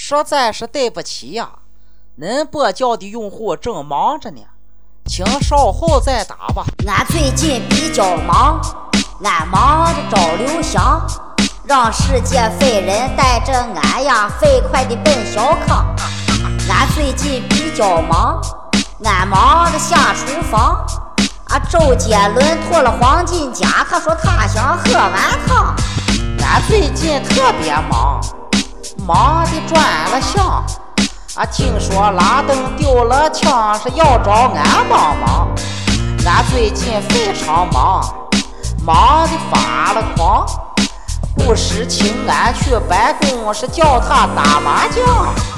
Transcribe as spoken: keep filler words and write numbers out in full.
实在是对不起呀，恁拨叫的用户正忙着呢，请稍后再打吧。 俺最近比较忙，俺忙着找刘翔，让世界飞人带着俺呀飞快地奔小康。俺最近比较忙，俺忙着下厨房。啊，周杰伦脱了黄金甲，他说他想喝碗汤。 俺最近特别忙，忙的转了向。啊，听说拉登丢了枪，是要找俺帮忙。俺最近非常忙，忙的发了狂。不时请俺去办公室叫他打麻将。